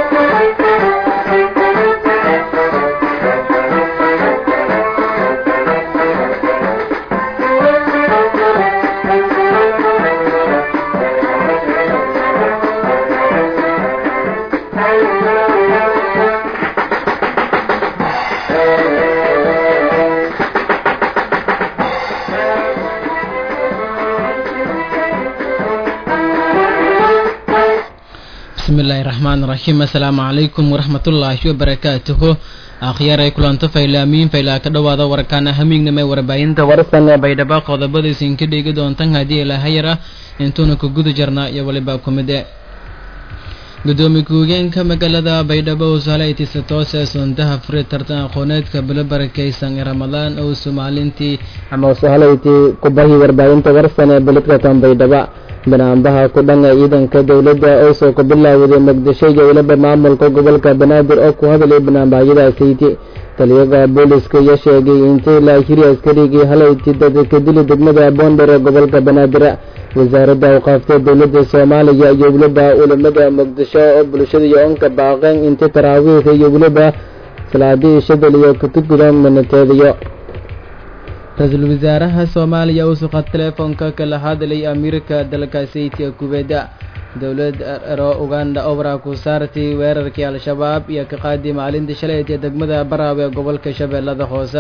bismillahirrahmanirrahim. Assalamu alaykum warahmatullahi wabarakatuh. Akhyaaray kulanto faylaamiin faylaa ka dhawaada warkaana hamiignimay warbaahinta warsan baydhaba qodobadiisin ka dhigi doontan hadii ilaahay intuuna ku guda jirnaa iyo waliba kumide gudoomiye ku-xigeenka magaalada baydhabo oo salayti toos sundaha fure tartan aqooneedka bilbarakeysan Ramadaan oo Soomaaliintii ama salayti ku bahi warbaahinta warsan ee bilkatan baydhaba banaanbaha ku dhanka ciidanka dawladda oo soo ku bilaawday Muqdisho iyo waliba maamulka gobolka Banaadir oo ku hadlay banaanbahyadaasi taliyaha booliska ayaa sheegay in la xiriir askariga halayti dadka dilay degmada Boondar ee gobolka Banaadir wasaaradda awqaafta dawladda Soomaaliya iyo waliba ulamada Muqdisho oo bulshada iyo onka baaqan inta taraawiix iyo waliba salaadii shadal iyo kutubada manateediyo رئيس الوزراء الصومالي يوسف التليفون كلا هذا لي أمريكا دلكاسيتي كوبيدا دولة أوغندا أوبرا كوسارتي ويركي على الشباب يكقادم على اندشالية دقمدا براوي قبل كشبه لذا خوصا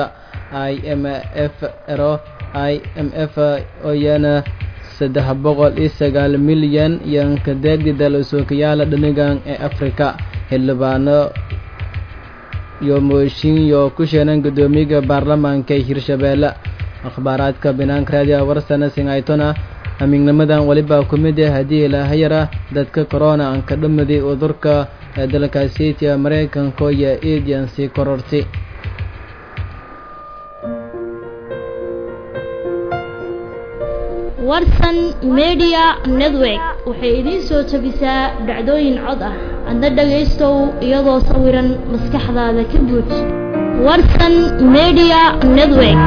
IMF ويانا سده بغل إسقال مليون ينكدق دلسوكيالا دنيغان أفريكا هلبانا يوموشين يو كوشينان قدوميغا بارلمان كي هيرشابيلا أخبارات كابينان كراديا ورسانا سينايتونا أمين نمدان وليبا كوميديا هدي لاهيرا دادك كورونا أن كدمدي ودركا دلكاسيتي أمريكان كويا إيديان سي كورورتي warsan media network waxay idin soo tabisaa dhacdooyin cod ah adna dhageystow iyadoo sawiran maskaxdaada ka buuj warsan media network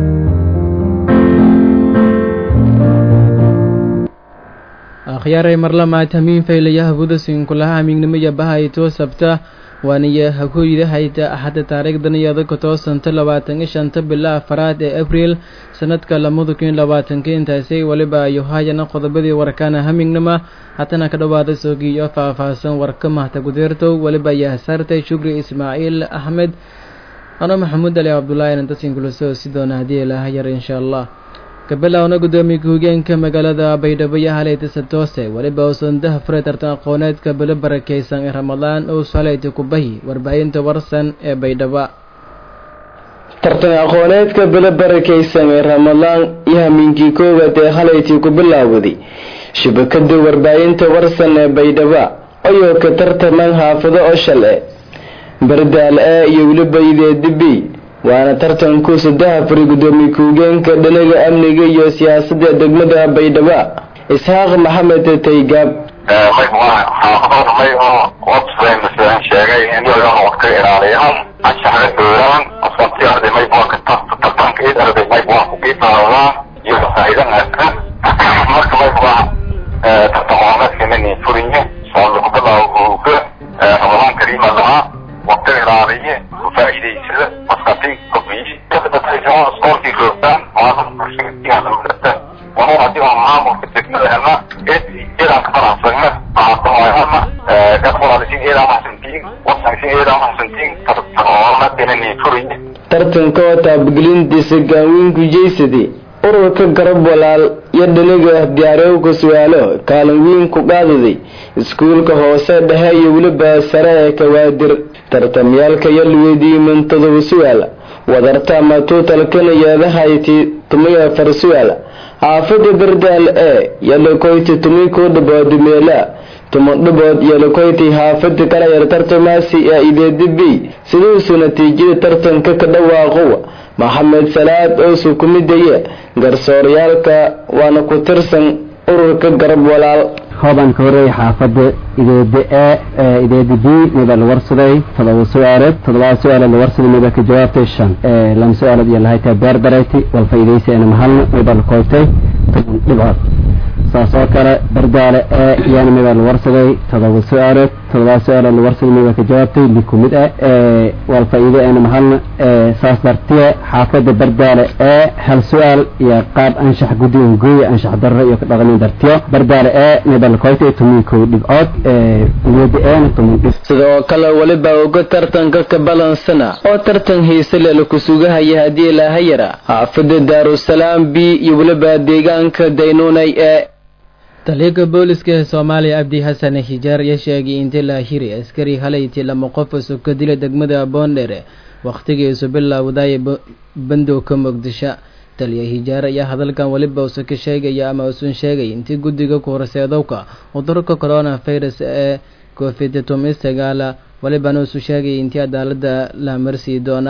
akhyaaray marlama tamiin faylayaha budasin kulaha amignimaya bahayto sabta waaniya hakuuyida hayta axada taariikhdan iyada ka toosanta 25 bila afraad ee April sanadka 2020 intaasay waliba ayu hayana qodobadii warkaana hamignima hatana ka dhawaada soogiyo faahfaahsan warka mahta gudeerto waliba ayaa saartay Shukri Ismaaciil Ahmed ana Maxamuud Ali Abdullaahi inta singulo sidoona hadii ilaahay yar insha Allah kabalawna gudoomiye ku-xigeenka magaalada baydhabo halayta toose waliba sundaha fure tartan aqooneedka bilbarakeysan Ramadaan oo salayti ku bahi warbaahinta warsan ee baydhaba tartan aqooneedka bilbarakeysan Ramadaan yahminkii koowaad ee halayti ku bilaawday shabakada warbaahinta warsan ee baydhaba ayoo ka tartaman haafado oo shale bardaal iyo waliba ideedibi waana tartanku saddex fari gudoomiye ku-xigeenka dhinaca amniga iyo siyaasadda degmada baydhaba Ishaaq Maxamed Taygab sheegay in laga waqti ilaaliyo anshaxa dowladan asxaabtii arday boorka tartanka ee arday boorka ku qiimaha iyo faa'iidada marka tartanka keenay furinye soo lagu bilaabo Ramadan Kariim Allah waqti ilaaliyo faa'iideysiga asxaabtii kobiyi dadka taasoo sporti rotan وهو عديهم معامل في التكملة هنا إيه عن كفر عصرنا معاطمة هنا يدخل على شيء إيه عن حسنتين وصل شيء إيه عن حسنتين ترتغرنا بينني فرين ترتنكوتا بقلين سقاوين كجيسدي ururka garab walaal iyo dhinaga diyaarowga su'aalo kaalin weyn ku qaadaday iskuulka hoose dhexe iyo waliba sare ee Kawaadir tartamyaalka iyo weydii mintada su'aal wadarta ma total kana yaadahayti tumiya far su'aal aafada bardaal ee yalla koyti tumi ko dhabood meela tumadhabood yalla koyti haafada kala yar tartamaasi ee ideedibi sidoo natiijada tartanka ka dhawaaqo Maxamed Salaad oo soo kumidaya garsooryaalka waana ku tirsan ururka garab walaal hooban ka horeey xaafada ideedibi midal warsaday todoba su'aal la warsaday midal ka jawaabtay shan lam su'aal iyo lahayta beerdarayti wal faa'iideysi ana mahalna midal kootay dhibcood saasoo kale bardaale ee iyana mid la warsaday 7 su'aalood 7 su'aal la warsaday mid ka jawaabtay likumid wal faa'iido ee mahalna saas dartiye xaafada bardaale ee hal su'aal iyo qaab anshax guddiin gooy anshax darro iyo dhaqamin dartiyo bardaale ee mid la koytay tumiko dhibcood niyada tumid sidoo kale waliba uga tartanka ka balansana oo tartan heese la ku sugahaya hadii la hayra xaafada Daarusalaam bi iyo waliba deegaanka Daynunay ee taliga booliska Soomaaliya Abdi Hassan Hijaar ya sheegay in la hiri askari halayti lama qof soo ka dilay degmada Boondere waqtigiisu bilowday bandowga Muqdisho taliya Hijaar ayaa hadalkan waliba uu ka sheegay ama uu sheegay intii guddiga ku horseedowka cudurka coronavirus ee COVID-19 waliba uu sheegay intii cadaaladda la marsi doona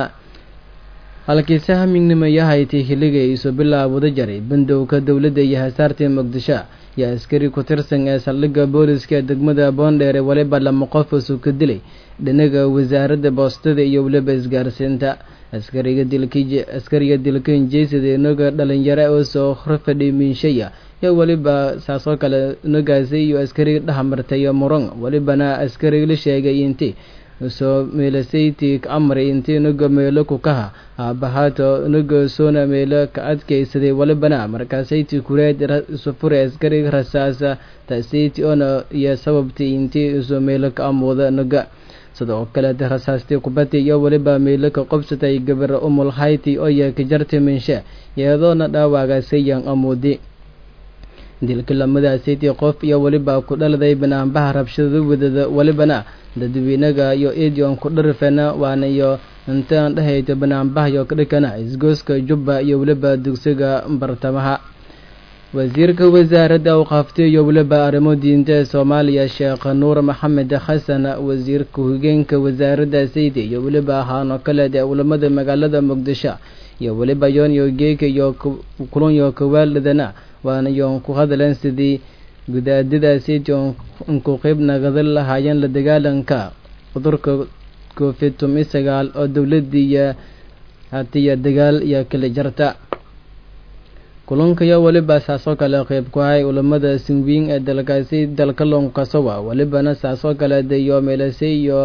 halkii sahamignimo yahay xilligii isu bilowday jaray bandowga dawladda iyo hasaartii Muqdisho ya askari ku tirsan ee saldhigga booliska degmada Boondere waliba lama qof soo ka dilay dhinaca wasaaradda boostada iyo waliba isgaarsiinta askariga dilkii jeesada naga dhalinyaro oo soo khurfadhi miinshaya ya waliba saasoo kale nagaasay iyo askari dhaxmartay muran walibana askari la sheegay intii soo meelasayti amri intii naga meelo ku kaha abahato naga soona meelo ka adkaysaday walibana markaasayti kureed sufure askari rasaasa taasiti ona iyo sababtii intii soo meelo ka amooda naga sidoo kale rasaastii kubadii iyo waliba meelo ka qabsatay gabar umul hayti oo ka jartay minsha iyadoo dhaawagaasay yan amoodi dilka lamadaasii qof iyo waliba ku dhaladay banaanbaha rabshado wadada walibana dadweynaga iyo eedion ku dharfana waana iyo intaan dhahayto banaanbaha iyo kadhikana isgooska Jubba iyo waliba dugsiga bartamaha wasiirka wasaaradda awqaafta iyo waliba arrimo diinta Soomaaliya Sheekh Nuur Maxamed Xasan wasiirka hoggaanka wasaaradda Saydi iyo waliba ahaano kale ee culimada magaalada Muqdisho iyo waliba yoon iyo geeka iyo kulun iyo kawaalidana waana yoon ku hadleen sidii gudaadida Saydi ku qayb nagadal lahaayeen la dagaalanka cudurka COVID-19 oo dawladda hatiya dagaal iyo kala jarta kulanka iyo waliba saasoo kale qayb ku hay culimada sinwiin ee dalkaasi dalka Lonkasowa walibana saasoo kale iyo meelasay iyo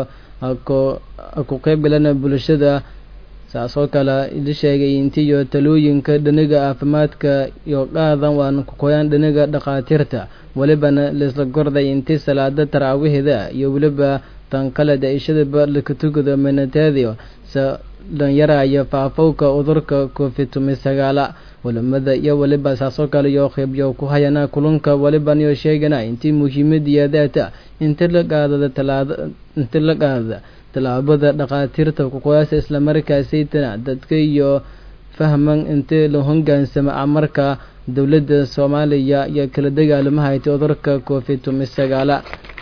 ku qayb galana bulshada saasoo kale la sheegay intii iyo talooyinka dhinaga caafimaadka iyo qaadan waan ku qoyaan dhinaga dhaqaatiirta walibana la isla gorday intii salaada taraawihda iyo waliba tan kale daashada barlaka tugada manataadiyo dhalinyarada faafowka cudurka COVID-19 walamada iyo waliba saasoo kale iyo qaybiyo ku hayana kulanka waliba iyo sheegana intii muhiimadiyada inta la qaada talaabada dhaqaatiirta ku qoyasa isla markaasay dadka iyo fahman inta la hogaansama amarka dawladda Soomaaliya iyo kala dagaalamaha cudurka COVID-19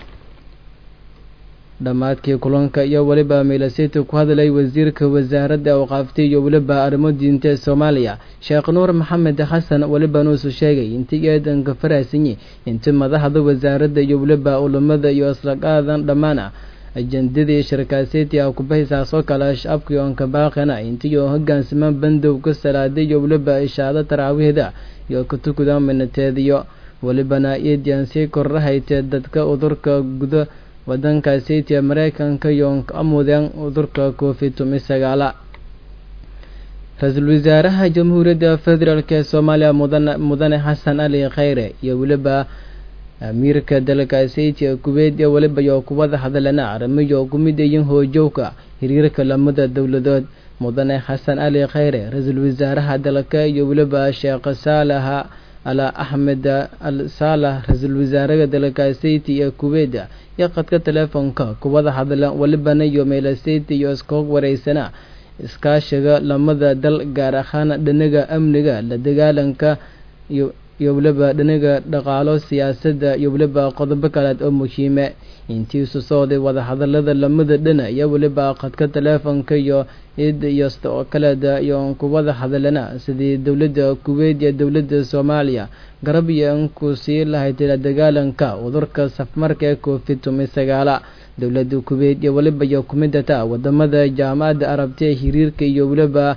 dhamaadkii kulanka iyo waliba meelasaytu ku hadlay wasiirka wasaaradda awqaafta iyo waliba arrimo diinta Soomaaliya Sheekh Nuur Maxamed Xasan waliba uu sheegay intii eedan ka faraasiyay inta madaxda wasaaradda iyo waliba culimada iyo isla qaadan dhamaana ajandadii shirkaadeed ku bahaysa soo kala shacabka oo ka baaqana intii oo hoggaansaman bandowga salaada iyo waliba ishaada taraawihda iyo ku tukada minateediyo walibana eediyan si korrahayte dadka cudurka guda wadanka Saytiya Mareykanka iyo amudan cudurka COVID-19 Ra'iisul Wasaaraha Jamhuuriyadda Federaalka Soomaaliya Mudane Xasan Ali Khayre iyo waliba amiirka dalka Saytiya Kuwait iyo waliba iyo kuwada hadalana arrimo ku mideeyeen hoojowka xiriirka lamada dawladood Mudane Xasan Ali Khayre Ra'iisul Wasaaraha dalka iyo waliba Sheekh Saalaha ala Ahmed al-Salah Ra'iisul Wasaaraha dalka Saytiya Kuwait iyo qadka telefoonka kuwada hadalana waliba iyo meelasayt iyo iskoog wareysana iskaashiga lamada dal gaar ahaan dhinaga amniga la dagaalanka iyo waliba dhinaga dhaqaalo siyaasadda iyo waliba qodobo kale oo muhiim ah intii soo wada hadalada lamada dhina iyo waliba qadka telefoonka iyo oo kale iyo kuwada hadalana sidii dawladda Kuwait iyo dawladda Soomaaliya garab iyo ku sii lahayd la dagaalanka cudurka safmarka COVID-19 dawladda Kuwait iyo waliba iyo kumidata wadamada jaamacadda Arabta xiriirka iyo waliba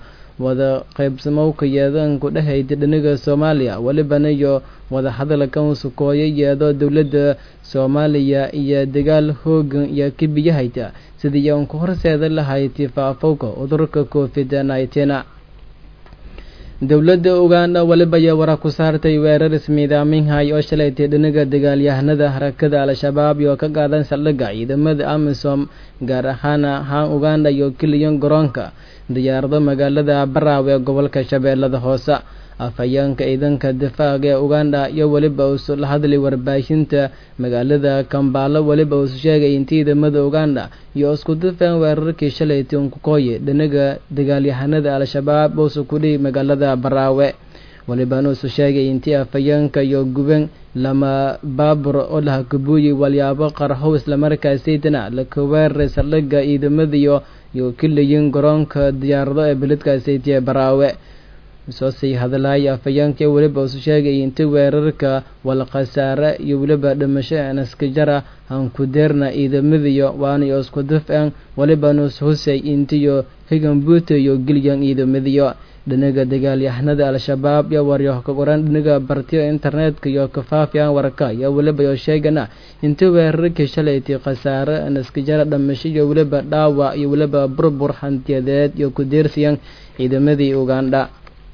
wada qaybsamowka yeedanku dhexayda dhinaga Soomaaliya walibana iyo wada hadalkan sukooyay iyadoo dawladda Soomaaliya iyo dagaal hoogan iyo kibiyahayta sidii aan ku horseeday lahayd faafowga cudurka COVID-19 dawladda Uganda waliba ay wara ku saartay weerar ismiidaamin hay oo shalaytay dhinaga dagaalyahanada harakada Al-Shabaab iyo ka qaadan saldhigga ciidamada AMISOM gaar ahaan Uganda iyo kiliyan garoonka diyaarada magaalada Baraawe gobolka Shabeellada Hoose afayeenka ciidanka difaaca ee Uganda iyo waliba uu la hadlay warbaahinta magaalada Kampala waliba uu sheegay in ciidamada Uganda iyo isku difaac weerarkii shalaytay ku kooyay dhinaga dagaalyahanada Al-Shabaab oo ku dhigay magaalada Baraawe waliba uu sheegay in afayeenka iyo guban lama baabur oo la kabuuyay walyaabo qarxo isla markaasaytana la weeraray saldhigga ciidamada iyo kiliyan garoonka diyaarada ee beledkaasaytay Baraawe soo sii hadalay afayeenka waliba uu sheegay in weerarka wal khasaare iyo waliba dhimasho iska jara aan ku deerna ciidamada waana isku difaac waliba uu husay intiyo higan buuto iyo gilyan ciidamada dhinaga dagaalyahanada Al-Shabaab iyo waryo ka qoran dhinaga bartiyo internetka iyo kafaafiyaan warka iyo waliba sheegana inta weerarka shalaytay khasaare iska jara dhimasho iyo waliba dhaawac iyo waliba burbur hantiyadeed iyo ku deersiyan ciidamadii Uganda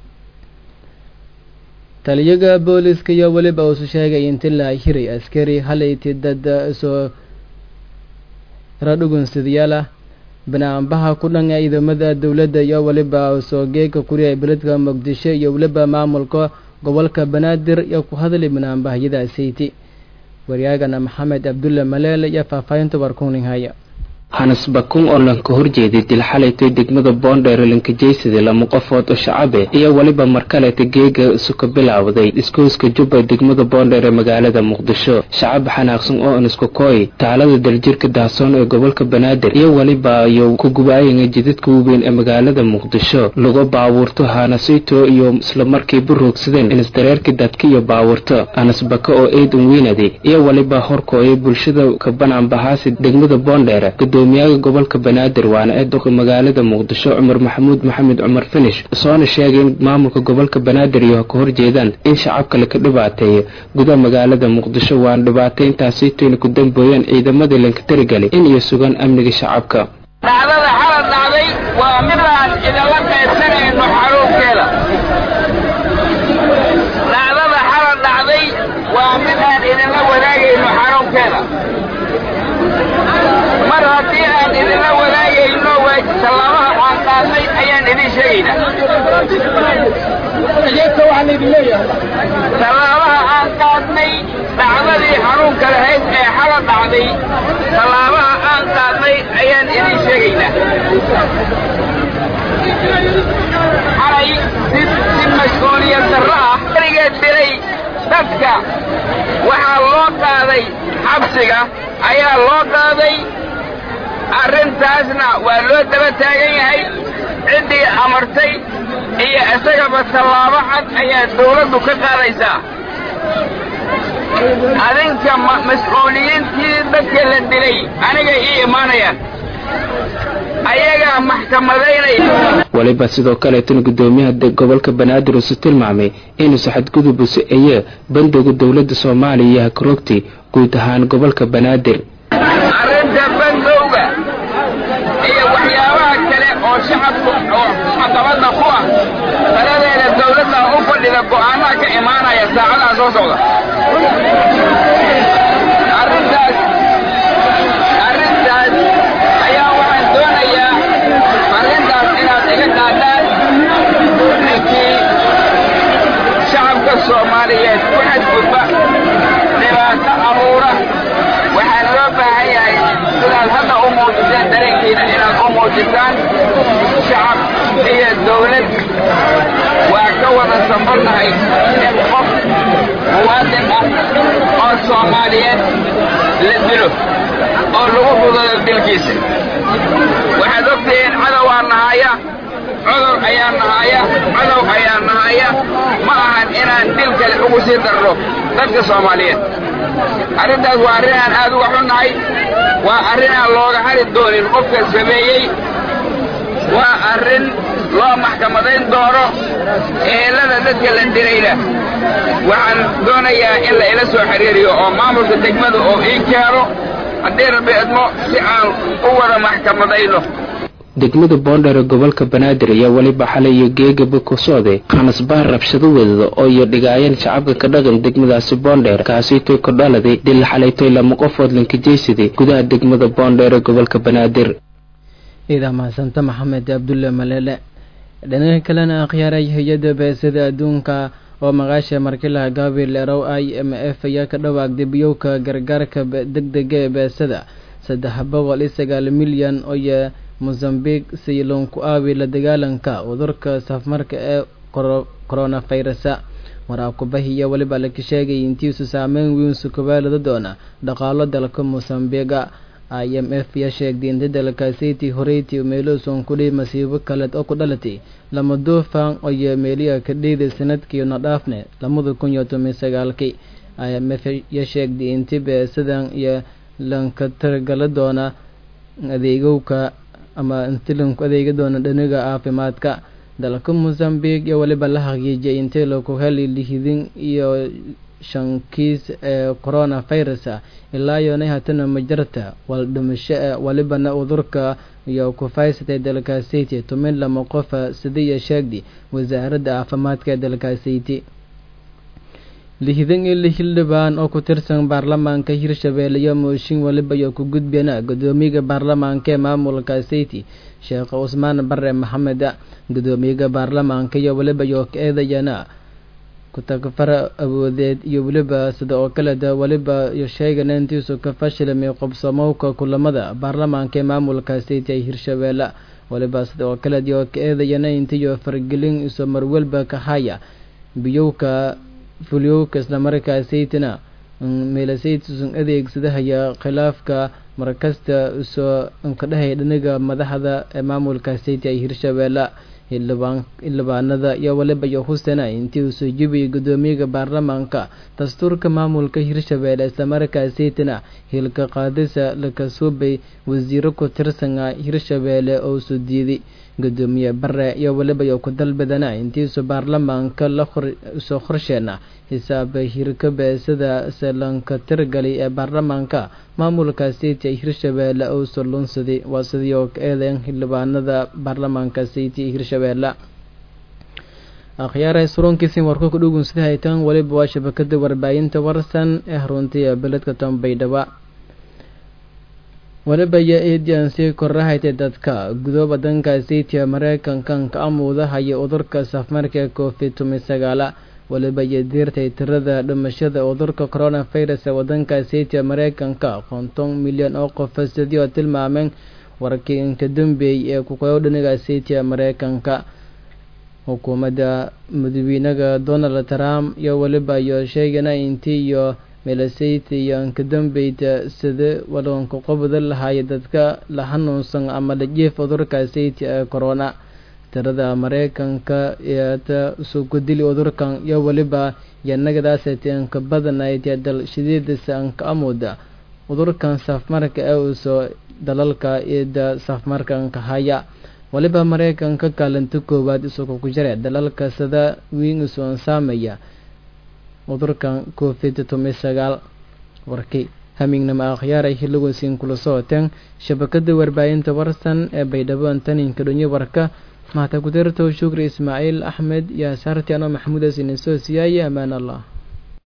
taliyaga booliska iyo waliba uu sheegay in la xiray askari halayti dad soo radugun sidiyala banaanbaha ku dhan ciidamada dawladda iyo waliba soo geeka kuriya beledka Muqdisho iyo waliba maamulka gobolka Banaadir iyo ku hadlay banaanbahayada sayti wariyagana Maxamed Abdulla Maleel iyo faafaynta warkuunin haya Hanas Bakun oo lanka horjeeday dil xalaytay degmada Boondheer lanka jeysada lama qofood oo shacabe iyo waliba markale geega suka bilaawday iskooska Jubba degmada Boondheer ee magaalada Muqdisho shacab xanaaqsan oo isku kooy taalada daljirka daasoon ee gobolka Banaadir iyo waliba iyo ku gubaayeen jidadka weyn ee magaalada Muqdisho lagu baabuurto Hanasito iyo isla markii buroogsadeen in isdareerka dadka iyo baabuurto Hanas Baka oo eedan weynaaday iyo waliba horkooy bulshada ka banaan bahaasi degmada Boondheer gudoomiyaha gobolka Banaadir waana eedoqa magaalada Muqdisho Umar Maxamuud Maxamed Umar Finish soo sheegay in maamulka gobolka Banaadir iyo ka horjeedaan in shacabka la ka dhibaateeyo gudaha magaalada Muqdisho waan dhibaateyntaasi tiin ku dambeeyeen ciidamada lanka tirigalay in iyo sugan amniga shacabka dhacdada xalad dhacday waa mid aan idinla qaybsanayno xarunkeeda dhacdada xalad dhacday waa mid aan idinla wadaagayno xarunkeeda mar haddii aan idinla wadaagayno waa tallaamaha aan qaadnay ayaan idin sheegaynaa tallaamaha aan qaadnay dhacdadii xanuunka lahayd ee xalad dhacday tallaabaha aan qaadnay ayaan idin sheegaynaa xalay si mas-uuliyad darro ah weligeed dilay dadka waxaa loo qaaday xabsiga ayaa loo qaaday arrintaasna waa loo daba taagan yahay ciddii amartay iyo isagaba tallaabo cad ayaa dawladdu ka qaadaysaa adinka mas-uuliyiintii dadka la dilay aniga ii imaanayaan ayagaa maxkamadaynaya waliba sidoo kale tan gudoomiyaha gobolka Banaadir uu tilmaamay inuu xadgudub u sameeyay bandowga dawladda Soomaaliya iyo Karogti guud ahaan gobolka Banaadir arrinta bandowga iyo waxyaabaha kale oo shacabku oo xadabada ku ah taladeeda dawladda u fadhida go'aanaha ka imaanaya saacadaha soo socda arrintaas ayaa waxaan doonayaa arrintaas inaad iga qaadaan ninkii shacabka Soomaaliyeed ku xadgudba dhibaato abuura waxaa loo baahan yahay sidaad hadda u muujiseen dareenkiina inaad u muujisaan shacab iyo dawlad waa ka wada sambarnahay in qof muwaadin ah oo Soomaaliyeed la dilo oo lagu fudado dilkiisa waxaad ogtihiin cadow aan nahaya cudur ayaa nahaya cadow ayaa nahaya ma ahan inaan dil kale ugu sii darro dadka Soomaaliyeed arrintaas waa arrin aan aad uga xunnahay waa arrin aan looga hari doonin qofka sameeyey waa arrin loo maxkamadayn doono ehelada dadka la dilayna waxaan doonayaa in la ila soo xiriiriyo oo maamulka degmada oo ii keeno haddii rabbi idmo si aan u wada maxkamadayno degmada boondheere gobolka banaadir ayaa weliba xalay iyo geegaba ku socday khanasbaar rabshado wadada oo iyo dhigaayeen shacabka ka dhaqan degmadaasi boondheer kaasitoy ku dhaladay dil xalaytoy lama qofood lankajeysaday gudaha degmada boondheere gobolka banaadir ciidan mahadsanto maxamed abdulle malele dhinaca kalena akhyaaray hay-adda beesada adduunka oo maqaasha markilaha gabriel erow IMF ayaa ka dhawaaqday biyowka gargaarka degdega ee beesada 309 milyan oo Mozambique Ceylon ku aawi la dagaalanka cudurka safmarka ee coronavirus waraaqabahiya waliba la sheegay intii uu saameyn weyn ku kabalada doona dhaqaalo dalka Mozambique IMF ya sheegay in dalkaasi horeeyay meeloson ku dhig masiibo kale oo ku dhalatay lama doofan oo meeliya ka dhigay sanadkii na dhaafne 2019 IMF ya sheegay in beesadan iyo lanka targala doona adeegowka ama intilanku adeega doona dhinaga caafimaadka dalka Mozambique iyo waliba la xaqiijiyay intee loo ku helay lihidin iyo 5 kiis ee coronavirus ilaa iyo hatana majarta wal dhimasho waliba na cudurka iyo ku faysatay dalkaasi tumin lama qof sidii sheegdi wasaaradda caafimaadka dalkaasi lihidin xildhibaan oo ku tirsan baarlamaanka Hirshabelle iyo mooshin waliba iyo ku gudbiyana gudoomiyaha baarlamaanka maamulka City Sheekh Usmaan Barre Maxamed gudoomiyaha baarlamaanka iyo waliba iyo eedayana ku takfara awoodeed iyo waliba sidoo kale waliba iyo sheegana intiisu ka fashilmay qabsamowka kulamada baarlamaanka maamulka City Hirshabelle waliba sidoo kale iyo eedayana intii fargelin isu marwalba ka haya biyowka fuliyowka isla markaasi tina meelasaytusun adeegsadahaya khilaafka markasta soo ka dhahay dhinaga madaxda ee maamulka City Hirshabelle xildhibaanada iyo waliba iyo hustana intii uu soo jibiyay gudoomiyaha baarlamaanka dastuurka maamulka Hirshabelle isla markaasi tina hilka qaadisa la kasubay wasiiro ku tirsan Hirshabelle oo soo diiday gudoomiye Barre iyo waliba iyo ku dalbadana intii soo baarlamaanka la soo qorsheena hisaab hirka beesada salanka tirgali ee baarlamaanka maamulka City Hirshabelle oo soo lunsaday waasiyo eedan xildhibaanada baarlamaanka City Hirshabelle akhyaaray suronkiisin warku ku dhugun sida haytan waliba waa shabakada warbaahinta warsan ee runtii beledka Tambaydhaba waliba ya eedansi korahayta dadka gudooba danka City Mareykanka ka amuuda haya cudurka safmarka COVID-19 waliba ya diirtay tirada dhimashada cudurka coronavirus ee wadanka City Mareykanka 50 milyan oo qof sidoo tilmaameen warkiin ka dambeeyay ee ku qoyodaniga City Mareykanka hukuumadda madaxweynaha Donald Trump iyo waliba iyo sheegana intii iyo meelasaytii iyo ka dambeeyay sida wadanka qobada lahaay dadka la xanuunsan ama la jeef cudurka City ee corona tirada Mareykanka ee soo gudili cudurkan iyo waliba yanagadaas ee ka badan ay dal shideedisa ka amuda cudurkan safmarka ee soo dalalka ee safmarkan ka haya waliba Mareykanka kaalinta koowaad isoo ku jiray dalalka sida weyn soo saameeya cudurkan COVID-19 warkii hamingnama akhyaaray xilligu siin kula sooteen shabakada warbaahinta warsan ee Baydhabo tanin ka dhunyo warka maanta ku dirto Shukri Ismaaciil Axmed ya sartiano Maxamuud Siine soo siiyay amaan Allah